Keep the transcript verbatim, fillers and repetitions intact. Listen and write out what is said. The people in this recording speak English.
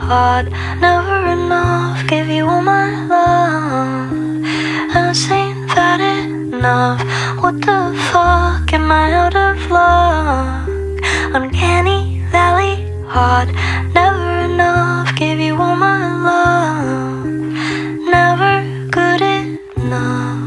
hard, never enough. Give you all my love, and ain't that enough? What the fuck, am I out of luck? Uncanny valley, hard, never enough. Give you all my love, never good enough.